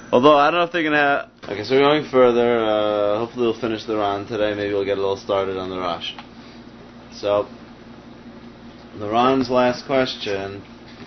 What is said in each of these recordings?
Although, I don't know if they're going to have... Okay, so we're going further. Hopefully we'll finish the Ran today. Maybe we'll get a little started on the Rash. So, the Ran's last question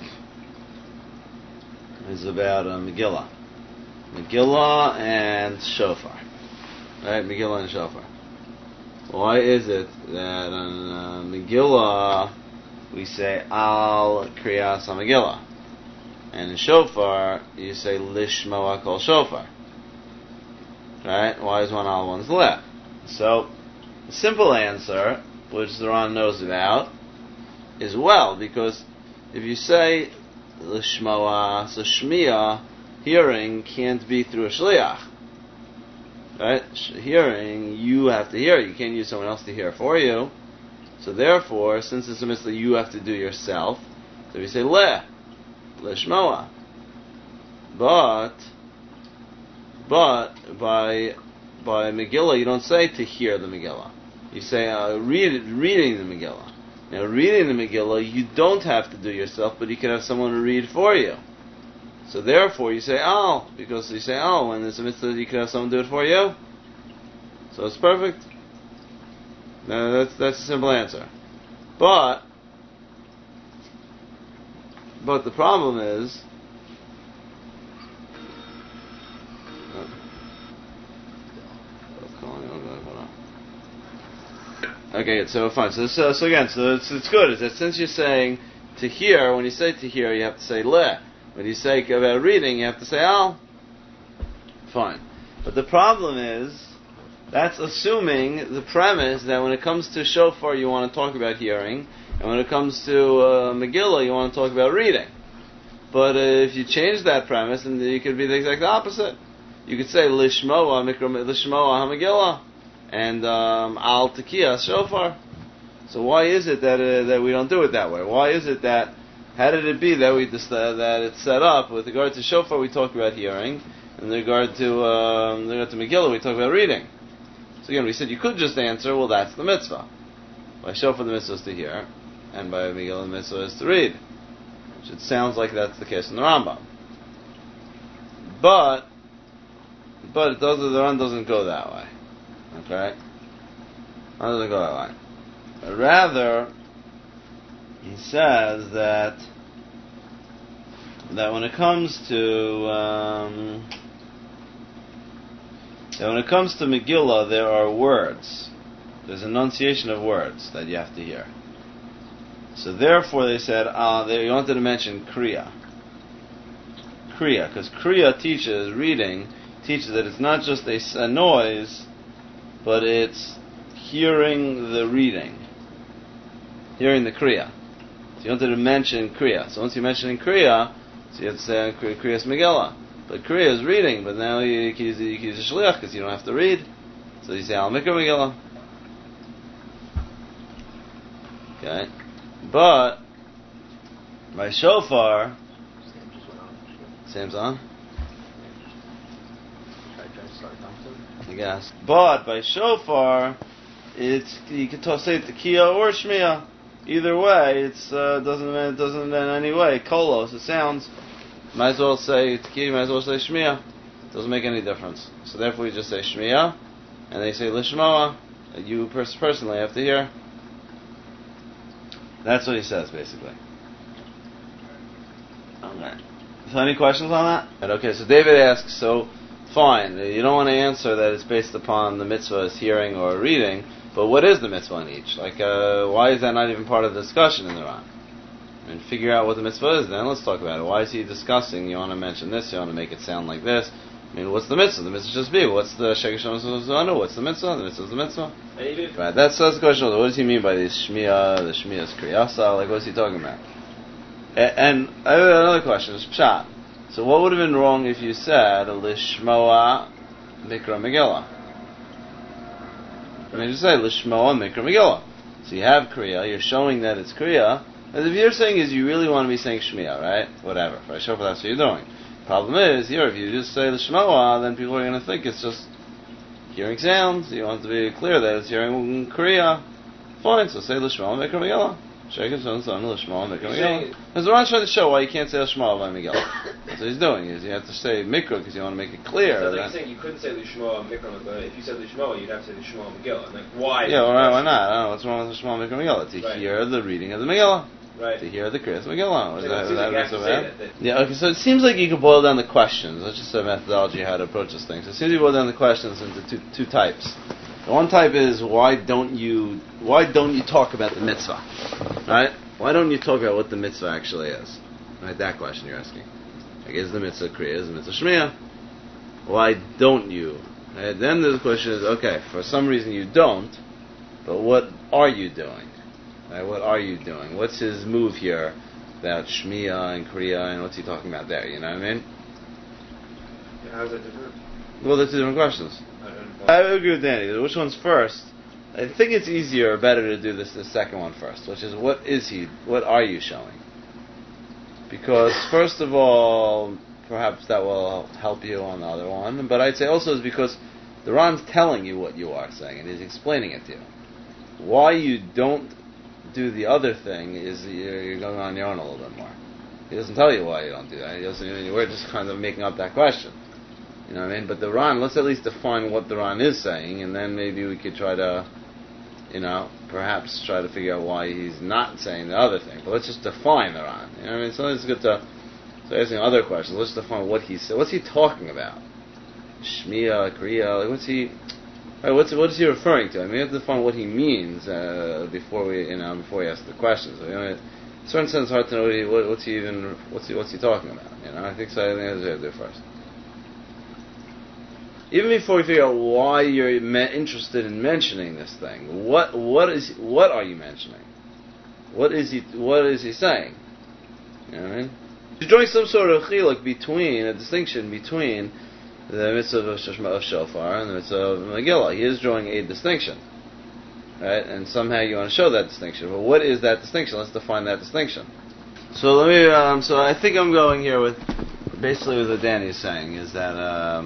is about Megillah. Megillah and Shofar. Right? Megillah and Shofar. Why is it that on Megillah we say Al Kriyas HaMegillah, and in Shofar you say Lishmoa Kol Shofar? Right? Why is one Al, one's Le? So the simple answer, which the Ran knows about, is because if you say Lishmoa, so Shmiya, hearing, can't be through a Shliach. Right? Hearing, you have to hear. You can't use someone else to hear for you. So therefore, since it's a mitzvah you have to do yourself, so we say Lishmoa. But by Megillah, you don't say to hear the Megillah. You say reading the Megillah. Now, reading the Megillah, you don't have to do yourself, but you can have someone to read for you. So therefore, you say Al, because you say Al, when it's a mitzvah, you can have someone do it for you. So it's perfect. No, that's a simple answer. But the problem is, okay, so fine. So again, it's good. Is that since you're saying to hear, when you say to hear, you have to say Le. When you say about reading, you have to say Al. Fine. But the problem is, that's assuming the premise that when it comes to Shofar, you want to talk about hearing, and when it comes to Megillah, you want to talk about reading. But if you change that premise, then you could be the exact opposite. You could say Lishmoa HaMegillah, and Al Tekiyah Shofar. So why is it that we don't do it that way? Why is it that, how did it be that that it's set up with regard to Shofar we talk about hearing, and with regard to Megillah we talk about reading? So again, we said you could just answer, well, that's the mitzvah. By Shofar the mitzvah is to hear, and by Megillah the mitzvah is to read. Which it sounds like that's the case in the Rambam. But the Ran doesn't go that way. Okay? It doesn't go that way. But rather, he says that when it comes to Megillah, there are words. There's enunciation of words that you have to hear. So therefore, they said they wanted to mention Kriya, because Kriya reading teaches that it's not just a noise, but it's hearing the reading, hearing the Kriya. So you wanted to mention Kriya. So once you mention Kriya, so you have to say Kriyas Megillah. But Kriya is reading, but now you can use a Shliach because you don't have to read. So you say Al Mikra Megillah. Okay. But by Shofar, Sam's on? I guess. But by Shofar, you can say Tekiyah or Shmiya. Either way, it doesn't in any way kolos. It sounds. Might as well say Tekiyah. Might as well say Shmiya. It doesn't make any difference. So therefore, we just say Shmiya, and they say Lishmoa. You personally have to hear. That's what he says, basically. Okay. So any questions on that? Okay, so David asks, so fine, you don't want to answer that it's based upon the mitzvah as hearing or reading, but what is the mitzvah in each? Like, why is that not even part of the discussion in the Ran? Figure out what the mitzvah is, then let's talk about it. Why is he discussing, you want to mention this, you want to make it sound like this? What's the mitzvah? The mitzvah should be, what's the Shekesh Shom? What's the mitzvah? The mitzvah is the mitzvah. Right, that's the question. What does he mean by the Shmiya's Kriyasa? Like, what's he talking about? And I have another question, it's Pshat. So what would have been wrong if you said, Lishmoa Mikra Megillah? Just say, Lishmoa Mikra Megillah. So you have Kriya, you're showing that it's Kriya, and if you're saying is you really want to be saying Shmiya, right? Whatever. Right? Sure, that's what you're doing. Problem is, here, if you just say the Shmoa, then people are going to think it's just hearing sounds. You want to be clear that it's hearing Kriya. Fine, so say the Shmoa, Mikra Megillah. Because the Ron's trying to show why you can't say Lishma by Megillah. That's what he's doing. Is you have to say Mikra because you want to make it clear. So you're saying you couldn't say Lishma Mikra Megillah. If you said Lishma, you'd have to say Lishma Megillah. Like why? Yeah, why not? I don't know what's wrong with Lishma Mikra Megillah. To hear the reading of the Megillah. Right. To hear the Kriyas Megillah. Is so that yeah, okay, so it seems like you could boil down the questions. That's just a methodology how to approach this thing. So it seems you boil down the questions into two types. The one type is why don't you talk about the mitzvah? Right? Why don't you talk about what the mitzvah actually is? Right, that question you're asking. Like, is the mitzvah Kriya, is the mitzvah Shmiya? Why don't you? Right? Then the question is, okay, for some reason you don't, but what are you doing? Right, what are you doing? What's his move here about Shmiya and Kriya, and what's he talking about there? You know what I mean? How is that different? Well, they're two different questions. I agree with Danny. Which one's first? I think it's easier or better to do the second one first, which is what are you showing? Because first of all, perhaps that will help you on the other one, but I'd say also is because the Ran's telling you what you are saying and he's explaining it to you. Why you don't do the other thing is you're going on your own a little bit more. He doesn't tell you why you don't do that. He doesn't. We're just kind of making up that question. You know what I mean? But the Ran, let's at least define what the Ran is saying, and then maybe we could try to, perhaps try to figure out why he's not saying the other thing. But let's just define the Ran. You know what I mean? So it's good to start asking other questions. Let's define what he said. What's he talking about? Shmiya, Kriya, like what's he? Right, what is he referring to? I mean, we have to define what he means before we ask the questions. In a certain sense, it's hard to know what's he talking about. I think so. I think that's what we have to do first. Even before we figure out why you're interested in mentioning this thing, what are you mentioning? What is he saying? You know what I mean? He's drawing some sort of chiluk a distinction between the mitzvah of shofar and the mitzvah of Megillah. He is drawing a distinction, right? And somehow you want to show that distinction. But what is that distinction? Let's define that distinction. So let me. So I think I'm going here with basically what Danny is saying is that.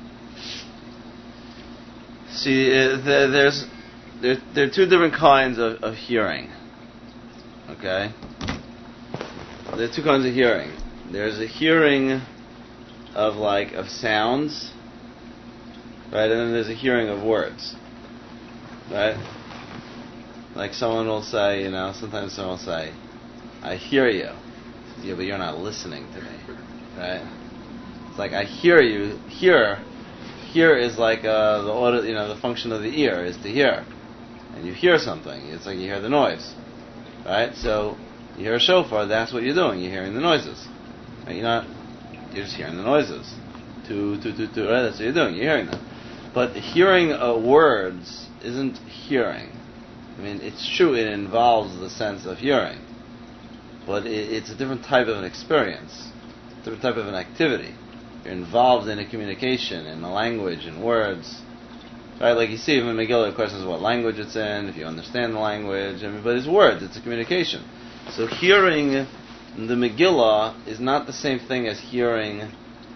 See, there are two different kinds of hearing. Okay? There are two kinds of hearing. There's a hearing of sounds, right? And then there's a hearing of words, right? Like someone will say, sometimes someone will say, I hear you. Yeah, but you're not listening to me, right? It's like, I hear you. Hear is like the function of the ear is to hear, and you hear something. It's like you hear the noise, right? So you hear a shofar. That's what you're doing. You're hearing the noises. Right? You're just hearing the noises. Right? That's what you're doing. You're hearing them. But hearing words isn't hearing. I mean, it's true. It involves the sense of hearing, but it's a different type of an experience, a different type of an activity. You're involved in a communication, in a language, in words. Right? Like you see, even Megillah, the question is what language it's in, if you understand the language. But it's words, it's a communication. So hearing the Megillah is not the same thing as hearing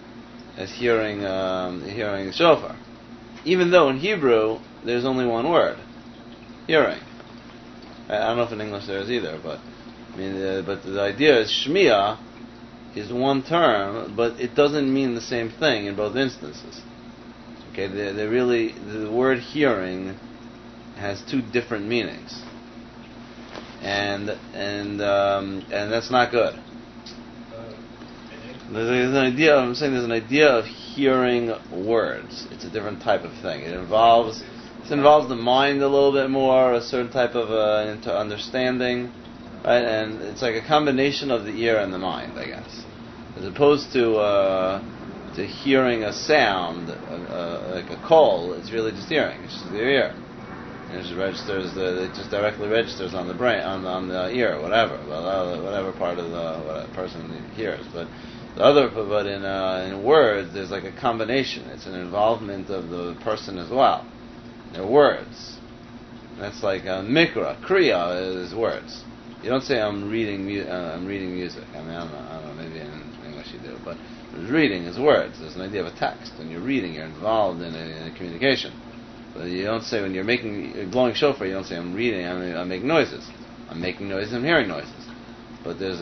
the shofar. Even though in Hebrew, there's only one word. Hearing. I don't know if in English there is either, but but the idea is Shmiya is one term, but it doesn't mean the same thing in both instances. Okay, the word hearing has two different meanings, and that's not good. There's an idea of hearing words. It's a different type of thing. It involves the mind a little bit more, a certain type of into understanding. Right, and it's like a combination of the ear and the mind, I guess, as opposed to hearing a sound, like a call. It's really just hearing. It's just the ear. It just directly registers on the brain, on the ear, whatever part of the person hears. But in words, there's like a combination. It's an involvement of the person as well. They're words. That's like mikra. Kriya is words. You don't say I'm reading music. I mean, I don't know. Maybe in English you do, but reading is words. There's an idea of a text. When you're reading, you're involved in a communication. But you don't say when you're blowing shofar, you don't say I'm reading. I make noises. I'm making noises, I'm hearing noises. But there's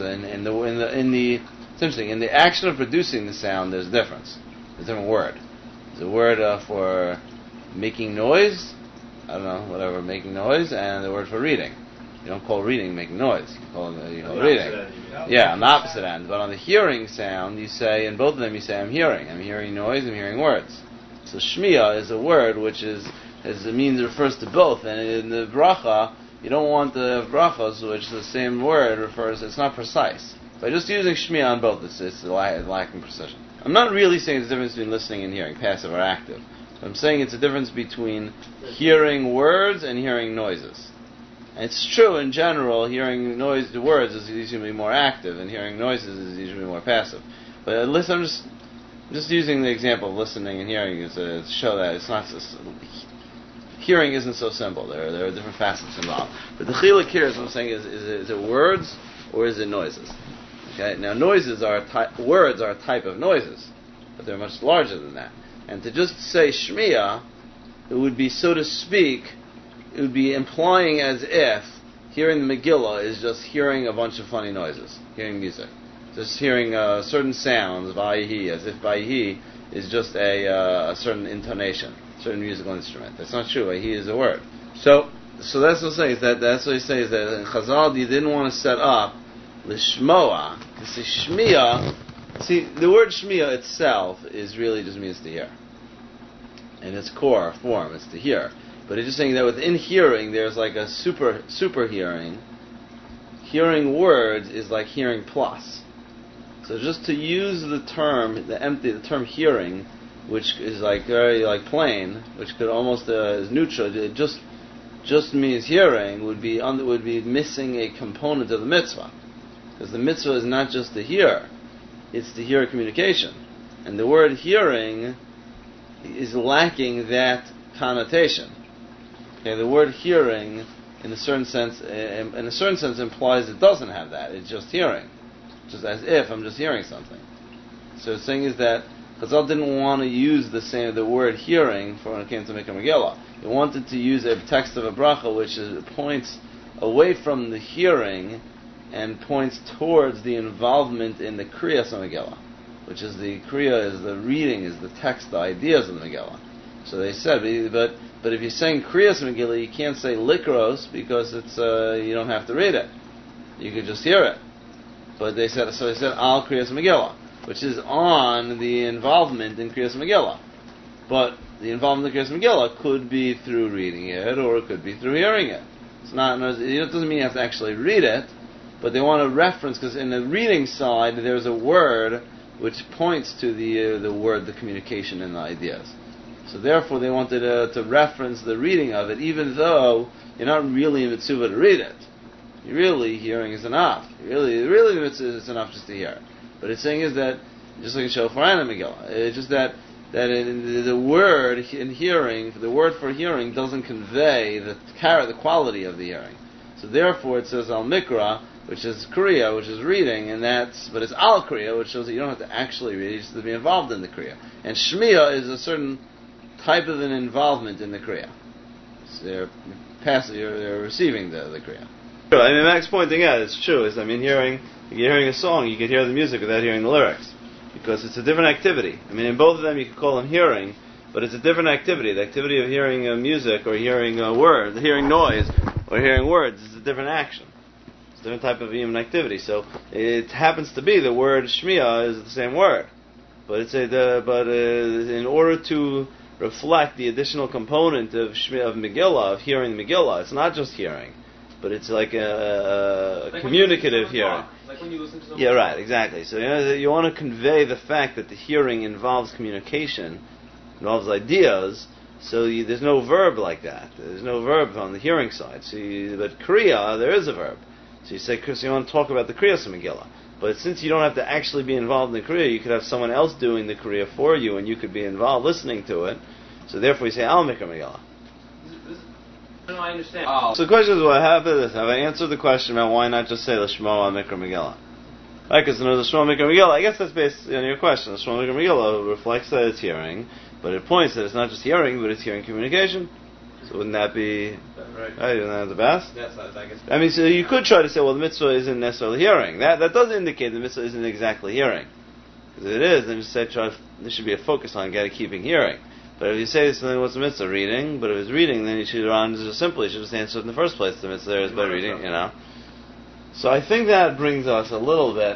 it's interesting, in the action of producing the sound, there's a difference. There's a different word. There's a word for making noise, making noise, and the word for reading. You don't call reading making noise. You call reading. Yeah, on the opposite end. But on the hearing sound, you say, in both of them, you say, I'm hearing noise, I'm hearing words. So shmiya is a word which refers to both. And in the bracha, you don't want the brachas, which the same word refers, it's not precise. By just using shmiya on both, it's lacking precision. I'm not really saying it's a difference between listening and hearing, passive or active. I'm saying it's a difference between hearing words and hearing noises. And it's true in general, hearing words is usually more active, and hearing noises is usually more passive. But at least I'm just using the example of listening and hearing to show that it's not hearing isn't so simple. There are different facets involved. But the chiluk here is what I'm saying is it words or is it noises? Okay. Now words are a type of noises, but they're much larger than that. And to just say shmiya, it would be, so to speak, it would be implying as if hearing the Megillah is just hearing a bunch of funny noises, hearing music. Just hearing certain sounds, vayihi, as if vayihi is just a certain intonation, certain musical instrument. That's not true. Vayihi is a word. So that's what I'm saying. That's what he says, that in Chazal you didn't want to set up l'shmoa. You say shmiya. See, the word shmiya itself is really just means to hear. In its core form, it's to hear. But it's just saying that within hearing, there's like a super hearing. Hearing words is like hearing plus. So just to use the term hearing, which is like very like plain, which could almost is neutral, it just means hearing, would be missing a component of the mitzvah, because the mitzvah is not just to hear, it's to hear communication, and the word hearing is lacking that connotation. Okay, the word hearing, in a certain sense, implies it doesn't have that. It's just hearing, just as if I'm just hearing something. So the thing is that Chazal didn't want to use the word hearing for when it came to Mikra Megillah. He wanted to use a text of a bracha which points away from the hearing and points towards the involvement in the Kriyas Megillah, which is the Kriya, is the reading, is the text, the ideas of the Megillah. So they said, but if you're saying Kriyas Megillah, you can't say Likros because it's you don't have to read it. You could just hear it. But they said Al Kriyas Megillah, which is on the involvement in Kriyas Megillah. But the involvement in Kriyas Megillah could be through reading it, or it could be through hearing it. It doesn't mean you have to actually read it, but they want to reference, because in the reading side there's a word which points to the word, the communication and the ideas. So therefore they wanted to reference the reading of it, even though you're not really in mitzvah to read it. You're really hearing is enough. Really the mitzvah is enough just to hear it. But it's saying is that, just like in Shofar and Megillah, it's just that in the word in hearing, the word for hearing doesn't convey the quality of the hearing. So therefore it says Al Mikra, which is Kriya, which is reading, but it's Al Kriya, which shows that you don't have to actually read, you just have to be involved in the Kriya. And Shmiya is a certain type of an involvement in the Kriya. So they're receiving the Kriya. I mean, Max pointing out, it's true. You're hearing a song, you could hear the music without hearing the lyrics, because it's a different activity. I mean, in both of them you could call them hearing, but it's a different activity. The activity of hearing music or hearing words, hearing noise or hearing words is a different action. It's a different type of human activity. So it happens to be the word shmiya is the same word, but in order to reflect the additional component of Megillah, of hearing Megillah, it's not just hearing, but it's like a communicative hearing. Like when you listen to someone. Yeah, right, exactly. So you want to convey the fact that the hearing involves communication, involves ideas, so there's no verb like that. There's no verb on the hearing side. But Kriya, there is a verb. So you want to talk about the Kriyas of Megillah. But since you don't have to actually be involved in the Kriya, you could have someone else doing the Kriya for you, and you could be involved listening to it. So therefore you say Al Mikra Megillah. No, I understand. So the question is, what happened? Have I answered the question about why not just say L'Shmo Al Mikra Megillah? Right, because the L'Shmo Mikra Megillah, I guess that's based on your question. L'Shmo Mikra Megillah reflects that it's hearing, but it points that it's not just hearing, but it's hearing communication. So wouldn't that be Right. Right? Isn't that the best? That's I guess. I mean, so you could try to say, well, the mitzvah isn't necessarily hearing. That does indicate the mitzvah isn't exactly hearing. Because if it is, then you say there should be a focus on keeping hearing. But if you say something, what's the mitzvah? Reading. But if it's reading, then you should just answer it in the first place. The mitzvah there is by reading, So I think that brings us a little bit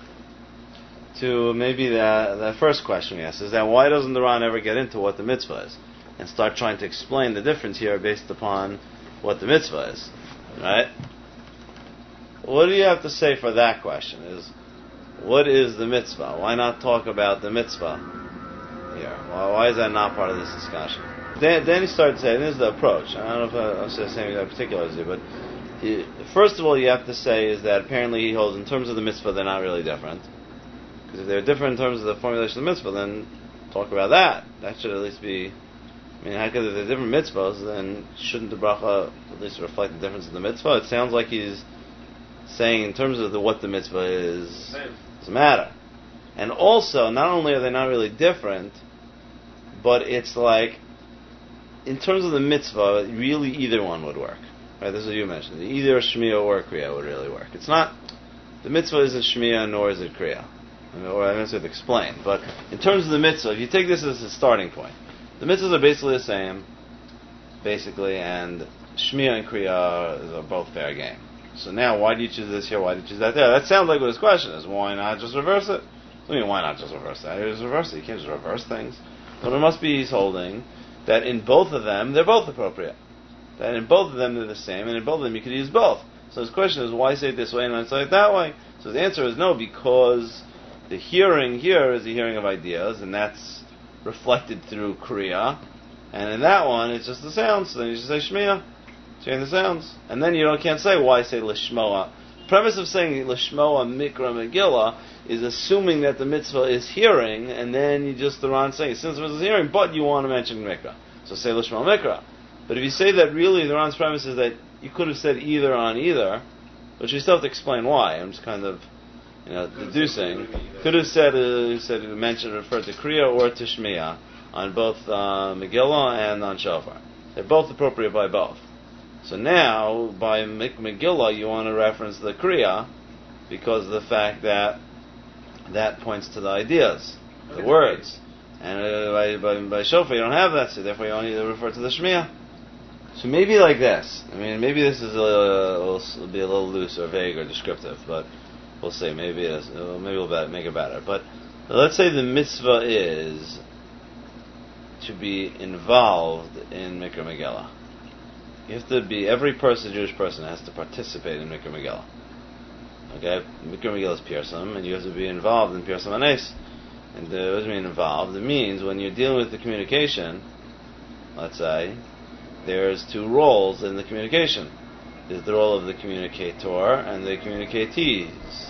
to maybe the first question we asked, is that why doesn't the Ran ever get into what the mitzvah is? And start trying to explain the difference here based upon what the mitzvah is. Right? What do you have to say for that question? What is the mitzvah? Why not talk about the mitzvah here? Why is that not part of this discussion? Then he started saying, this is the approach. I don't know if I'm saying that particularly, but first of all, you have to say is that apparently he holds in terms of the mitzvah they're not really different. Because if they're different in terms of the formulation of the mitzvah, then talk about that. That should at least be. I mean, how could if they're different mitzvahs, then shouldn't the bracha at least reflect the difference in the mitzvah? It sounds like he's saying in terms of what the mitzvah is, doesn't matter. And also, not only are they not really different, but it's like, in terms of the mitzvah, really either one would work. Right? This is what you mentioned. Either Shmiya or Kriya would really work. It's not, the mitzvah isn't Shmiya nor is it Kriya. Or I don't know if to explain. But in terms of the mitzvah, if you take this as a starting point, the mitzvahs are basically the same, and Shmiya and Kriya are both fair game. So now, why do you choose this here? Why do you choose that there? That sounds like what his question is. Why not just reverse it? I mean, why not just reverse that? Just reverse it. You can't just reverse things. But it must be he's holding that in both of them, they're both appropriate. That in both of them, they're the same, and in both of them, you could use both. So his question is, why say it this way and not say it that way? So his answer is no, because the hearing here is the hearing of ideas, and that's reflected through Kriya. And in that one, it's just the sounds. So then you just say Shmiya. Hearing the sounds. And then can't say why say Lishmoa. The premise of saying Lishmoa Mikra Megillah is assuming that the mitzvah is hearing, and then the Ran saying, since the mitzvah is hearing, but you want to mention Mikra. So say Lishmoa Mikra. But if you say that really the Ran's premise is that you could have said either on either, but you still have to explain why. I'm just kind of deducing. Could have said mentioned referred to Kriya or to Shmiya on both Megillah and on Shofar. They're both appropriate by both. So now, by Megillah, you want to reference the Kriya because of the fact that points to the ideas, the words. And by Shofar, you don't have that, so therefore you only refer to the Shmiya. So maybe like this. I mean, maybe this is will be a little loose or vague or descriptive, but we'll see. Maybe it is. Maybe we'll make it better. But let's say the mitzvah is to be involved in Mikra Megillah. You have to be, every person, Jewish person, has to participate in Mikra Megillah. Okay? Mikra Megillah is Pirsum, and you have to be involved in Pirsum Anes. And what does it mean involved? It means when you're dealing with the communication, let's say, there's two roles in the communication. There's the role of the communicator and the communicatees.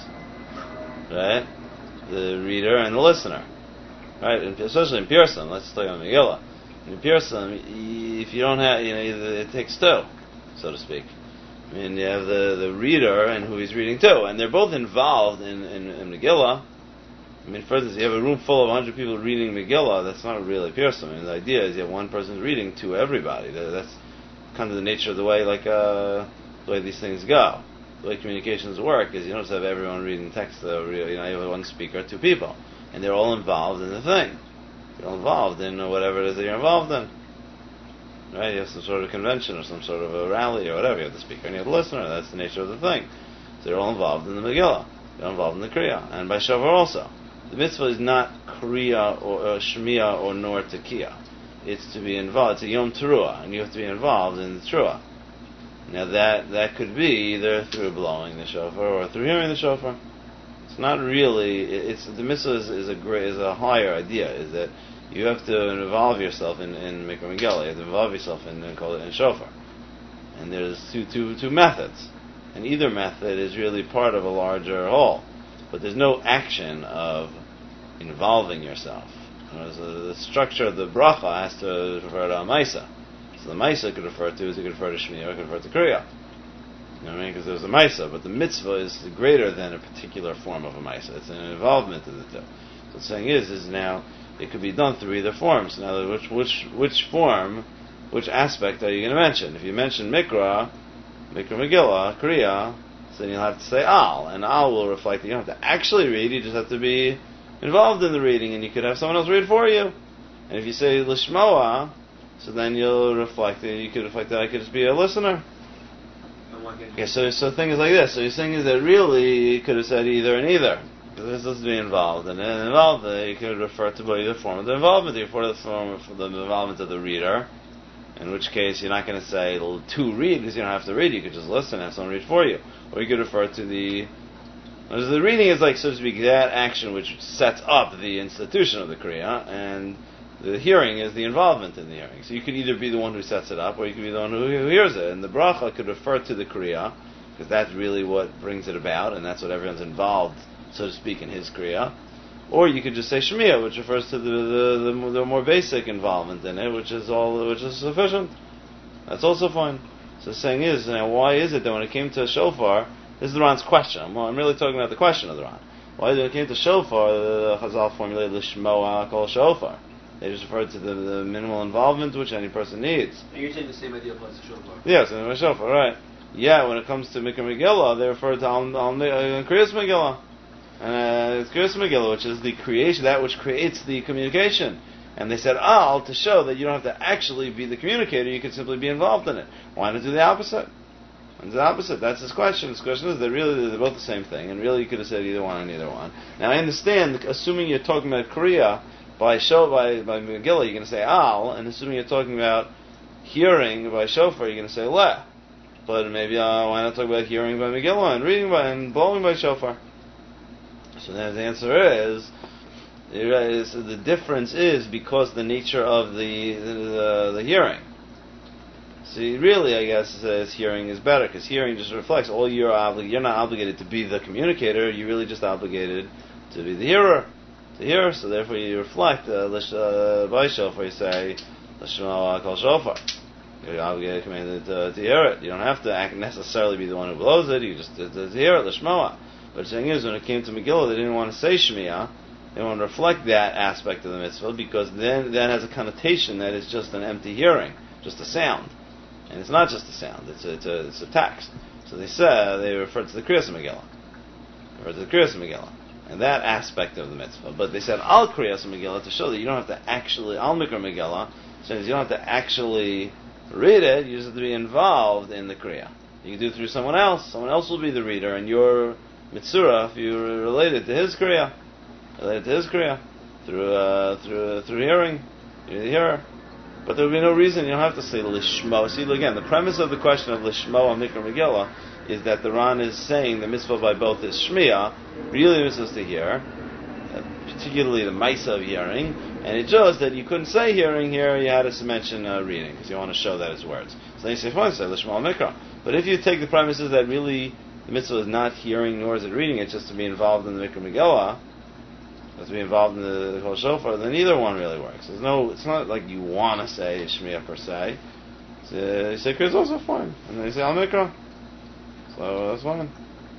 Right? The reader and the listener. Right? And especially in Pirsum, let's talk about Megillah. In Pirsum, if you don't have, it takes two, so to speak. I mean, you have the reader and who he's reading to, and they're both involved in Megillah. I mean, for instance, you have a room full of 100 people reading Megillah, that's not really Pirsum. I mean, the idea is you have one person reading to everybody. That's kind of the nature of the way, the way these things go. The way communications work is you don't just have everyone reading text, you have one speaker, two people, and they're all involved in the thing. You're involved in whatever it is that you're involved in. Right? You have some sort of convention or some sort of a rally or whatever. You have the speaker and you have the listener. That's the nature of the thing. So you're all involved in the Megillah. You're involved in the Kriya. And by Shofar also. The mitzvah is not Kriya or Shmiya or nor Tekiya. It's to be involved. It's a Yom Teruah. And you have to be involved in the Teruah. Now that could be either through blowing the Shofar or through hearing the Shofar. It's not really. The mitzvah is a higher idea. Is that you have to involve yourself in Mikra Megillah. You have to involve yourself in Shofar. And there's two methods, and either method is really part of a larger whole. But there's no action of involving yourself. The structure of the bracha has to refer to a Maisa. So the Maisa could refer to Shmiya, or could refer to Kriya. You know what I mean? Because there's a Maisa, but the mitzvah is greater than a particular form of a Maisa. It's an involvement of the two. So the saying is now, it could be done through either forms. Now, which form which aspect are you going to mention? If you mention Mikra, Megillah, Kriya, so then you'll have to say Al, and Al will reflect that you don't have to actually read, you just have to be involved in the reading, and you could have someone else read for you. And if you say Lishmoa, so then you'll reflect that you could reflect that I could just be a listener. Yeah, so the thing is like this. So your thing is that really you could have said either and either. Because this has to be involved. And then involved, you could refer to either form of the involvement. You refer to the form of the involvement of the reader. In which case you're not going to say to read because you don't have to read. You could just listen and have someone read for you. Or you could refer to the reading is like, so to speak, that action which sets up the institution of the Kriya, and the hearing is the involvement in the hearing. So you could either be the one who sets it up, or you could be the one who hears it. And the bracha could refer to the Kriya, because that's really what brings it about, and that's what everyone's involved, so to speak, in his Kriya. Or you could just say Shemiya, which refers to the more basic involvement in it, which is sufficient. That's also fine. So the saying is, now why is it that when it came to shofar, this is the Ran's question. Well, I'm really talking about the question of the Ran. Why when it came to shofar, the Chazal formulated Lishmoa kol shofar. They just referred to the minimal involvement which any person needs. And you're saying the same idea applies to shofar? Yes, in the shofar, right. Yeah, when it comes to Mikra Megillah, they refer to Kriyas Megillah. And Kriyas Megillah, which is the creation, that which creates the communication. And they said, Al, to show that you don't have to actually be the communicator, you can simply be involved in it. Why not do the opposite? And the opposite, that's his question. His question is that really they're both the same thing, and really you could have said either one and either one. Now I understand, assuming you're talking about Kriya, by Megillah, you're going to say Al, and assuming you're talking about hearing by Shofar, you're going to say Le. But maybe why not talk about hearing by Megillah and reading by and blowing by Shofar? So then the answer is the difference is because the nature of the hearing. See, really, I guess hearing is better because hearing just reflects all you're not obligated to be the communicator. You're really just obligated to be the hearer. To hear, so therefore you reflect by shofar. You say Lishma kol shofar. You're obligated, commanded to hear it. You don't have to necessarily be the one who blows it. You just to hear it Lishma. But the thing is, when it came to Megillah, they didn't want to say Shmiya. They want to reflect that aspect of the mitzvah because then that has a connotation that is just an empty hearing, just a sound, and it's not just a sound. It's a text. So they referred to the Kriyas Megillah. And that aspect of the mitzvah. But they said Al Kriyas Megillah to show that you don't have to actually Al Mikra Megillah, so you don't have to actually read it. You just have to be involved in the Kriya. You can do it through someone else. Someone else will be the reader, and your mitzvah, if you relate it to his Kriya, through hearing, you're the hearer. But there would be no reason, you don't have to say Lishmo. See, again, the premise of the question of Lishmo and Mikra Megillah is that the Ran is saying the mitzvah by both is Shmiya, really the mitzvah is to hear, particularly the Maisa of hearing, and it shows that you couldn't say hearing here, you had to mention reading, because you want to show that as words. So then you say, fine, say Lishmo Mikra. But if you take the premises that really the mitzvah is not hearing nor is it reading, it's just to be involved in the Mikra Megillah, to be involved in the Kol Shofar, then either one really works. It's not like you want to say Shmiya per se. So you say Kriyas also fine, and then you say Al Mikra. So that's fine.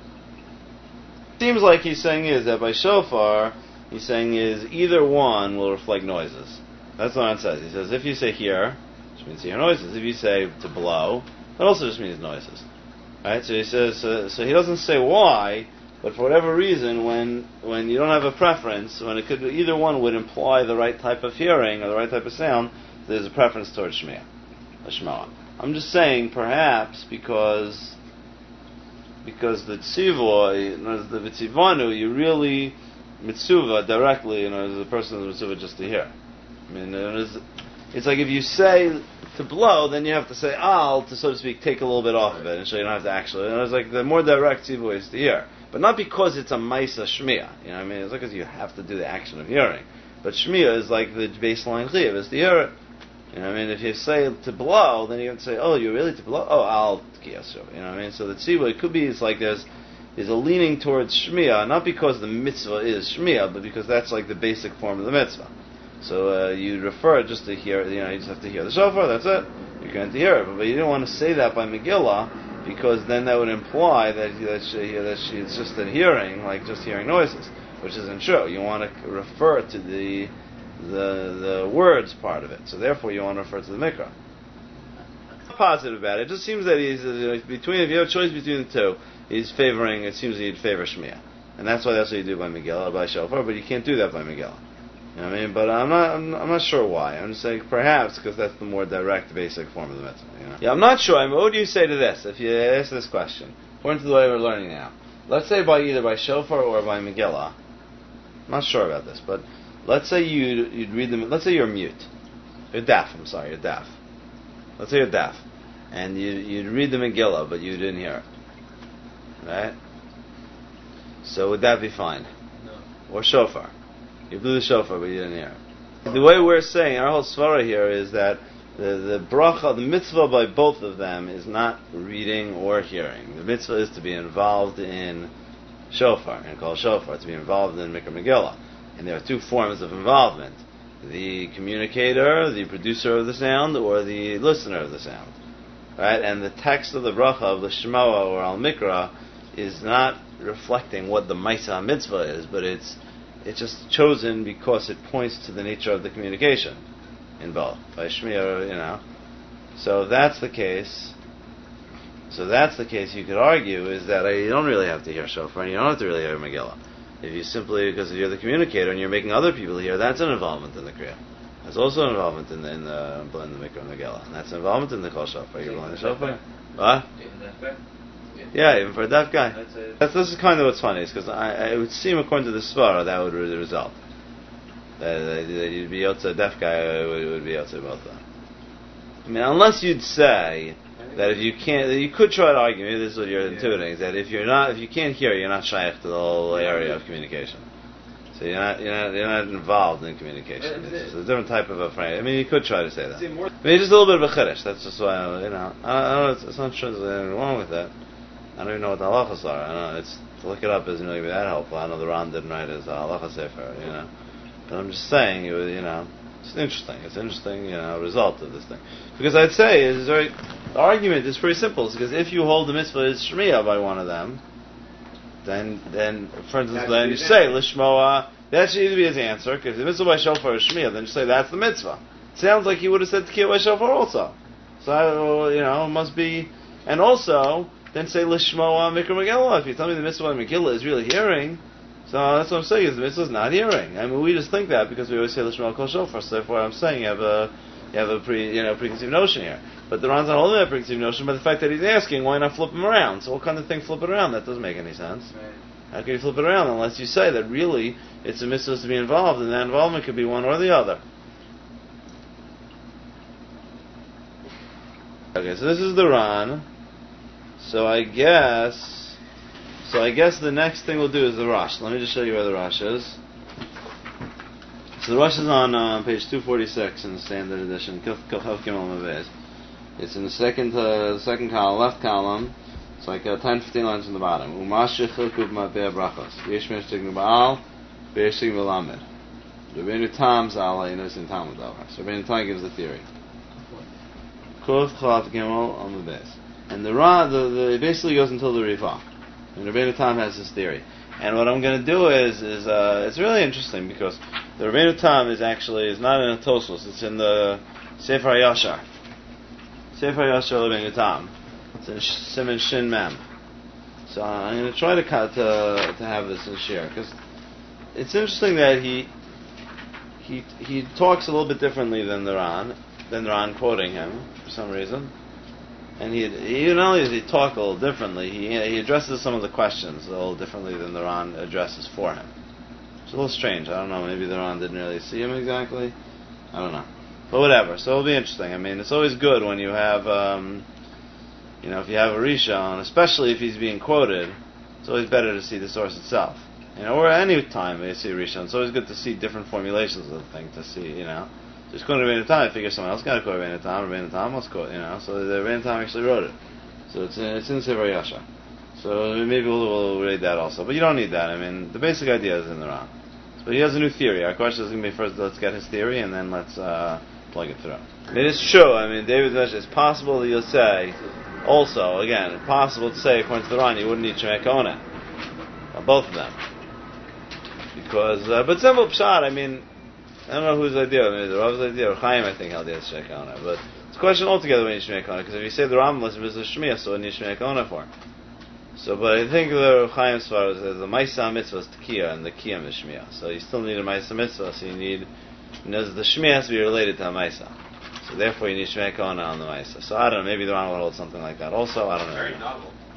Seems like he's saying is that by Shofar, he's saying is either one will reflect noises. That's what it says. He says if you say hear, which means hear noises. If you say to blow, that also just means noises. Right? So he says. So he doesn't say why. But for whatever reason, when you don't have a preference, when it could either one would imply the right type of hearing or the right type of sound, there's a preference towards Shmiya. I'm just saying, perhaps because the tzivoy, the v'tzivanu, you really mitzvah directly, as a person is mitzvah just to hear. I mean, it's like if you say to blow, then you have to say al to, so to speak, take a little bit off of it, and so you don't have to actually. It's like the more direct tzivoy is to hear. But not because it's a Maisa Shmiya. It's not because you have to do the action of hearing. But Shmiya is like the baseline Chiyav, is to hear it. If you say to blow, then you have to say, oh, you're really to blow? Oh, I'll Kiyasu. So the tzibur, it could be, it's like there's a leaning towards Shmiya, not because the mitzvah is Shmiya, but because that's like the basic form of the mitzvah. So you refer just to hear, you just have to hear the shofar, that's it. You're going to hear it. But you don't want to say that by Megillah, because then that would imply that she's just a hearing, like just hearing noises, which isn't true. You want to refer to the words part of it. So therefore you want to refer to the Mikra. positive about it. It just seems that he's between. If you have a choice between the two, he's favoring. It seems he'd favor Shmiya, and that's what you do by Megillah, by Shofar. But you can't do that by Megillah. You know what I mean? But I'm not sure why. I'm just saying perhaps because that's the more direct, basic form of the mitzvah. You know? Yeah, I'm not sure. I mean, what would you say to this if you ask this question? According to the way we're learning now, let's say either by Shofar or by Megillah. I'm not sure about this, but let's say you'd read them. Let's say you're mute. You're deaf. I'm sorry, you're deaf. Let's say you're deaf, and you'd read the Megillah, but you didn't hear it. Right? So would that be fine? No. Or Shofar. You blew the shofar, but you didn't hear it. The way we're saying, our whole svara here is that the bracha, the mitzvah by both of them is not reading or hearing. The mitzvah is to be involved in shofar, and called shofar, to be involved in Mikra Megillah. And there are two forms of involvement. The communicator, the producer of the sound, or the listener of the sound. Right? And the text of the bracha of the Shema or Al Mikra is not reflecting what the Maisa mitzvah is, but it's just chosen because it points to the nature of the communication involved by Shmiya, you know. So if that's the case, you could argue is that you don't really have to hear shofar, and you don't have to really hear Megillah. If you simply, because you're the communicator and you're making other people hear, that's an involvement in the Kriya. That's also an involvement in the Mikra Megillah, and that's an involvement in the Kol Shofar. You're blowing the shofar. What? Yeah, even for a deaf guy. This is kind of what's funny, is because it would seem, according to the Svara, that would be the result. That you'd be Yotze, a deaf guy would be Yotze both of them. I mean, unless you'd say that if you can't, you could try to argue, maybe this is what you're intuiting, is that if you can't hear, you're not shaykh to the whole area of communication. So you're not involved in communication. It's a different type of a frame. I mean, you could try to say that. I mean, it's just a little bit of a chiddush. That's just why, I don't know, it's not sure there's anything wrong with that. I don't even know what the halachas are. I don't know, to look it up isn't really that helpful. I know the Ran didn't write his halacha sefer, you know. But I'm just saying, it's interesting. It's an interesting, result of this thing. Because I'd say, the argument is pretty simple. It's because if you hold the mitzvah is Shmiya by one of them, then for instance, then you say, Lishmoa, that should either be his answer, because the mitzvah by Shofar is Shmiya, then you say, that's the mitzvah. It sounds like he would have said Tekiyah by Shofar also. So, it must be, and also, then say Lishmoa Mikra Megillah. If you tell me the mitzvah by Megillah is really hearing, so that's what I'm saying, is the mitzvah is not hearing. I mean, we just think that because we always say Lishmoa Kol Shofar, so therefore I'm saying you have a preconceived notion here. But the Ran's not holding that preconceived notion by the fact that he's asking, why not flip him around? So what kind of thing flip it around? That doesn't make any sense. Right. How can you flip it around unless you say that really it's a mitzvah to be involved, and that involvement could be one or the other. Okay, so this is the Ran. So I guess the next thing we'll do is the Rosh. Let me just show you where the Rosh is. So the Rosh is on page 246 in the standard edition. It's in the second column, left column. It's like 10-15 lines from the bottom. Rabbeinu Tam Zal, in Talmud Davar. So Rabbeinu Tam gives the theory. Kuf Chav Gimel on the base. And the it basically goes until the Rivah. And Rabbeinu Tam has this theory. And what I'm going to do is it's really interesting because the Rabbeinu Tam is not in the Tosfos, it's in the Sefer Yashar. Sefer Yashar Rabbeinu Tam. It's in Siman Shin Mem. So I'm going to try to have this in share because it's interesting that he talks a little bit differently than the Ran quoting him for some reason. And he not only does he talk a little differently, he addresses some of the questions a little differently than the Ran addresses for him. It's a little strange. I don't know. Maybe the Ran didn't really see him exactly. I don't know. But whatever. So it'll be interesting. I mean, it's always good when you have, if you have a Rishon, especially if he's being quoted, it's always better to see the source itself. Or any time you see a Rishon, it's always good to see different formulations of the thing, to see, Just quoting Rabbeinu Tam, I figure someone else got to quote Rabbeinu Tam must quote, so the Rabbeinu Tam actually wrote it. So it's in Sefer Yashar. So maybe we'll read that also. But you don't need that. I mean, the basic idea is in the Ran. So he has a new theory. Our question is going to be first, let's get his theory, and then let's plug it through. It is true. I mean, David mentioned it's possible that you'll say, also, again, possible to say, according to the Ran, you wouldn't need Shemei Kona. Both of them. Because, but simple pshat, I mean, I don't know whose idea. I mean, the Rav's idea, or Chaim, I think, held the Shemei Kona. But It's a question altogether when you Shmei Kona, because if you say the Rambam was a Shmiya, so what do you Shmei Kona for? So, but I think the Chaim Svar is the Maisa Mitzvah is Tekiya, and the Kiyam is Shmiya. So you still need a Maisa Mitzvah, so you need, the Shmiya has to be related to a Maisa. So therefore you need Shmei Kona on the Maisa. So I don't know, maybe the Rambam will hold something like that also, I don't know. Very novel.